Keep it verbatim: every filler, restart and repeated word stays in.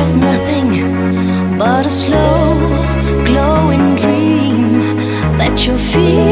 is nothing but a slow glowing dream that you feel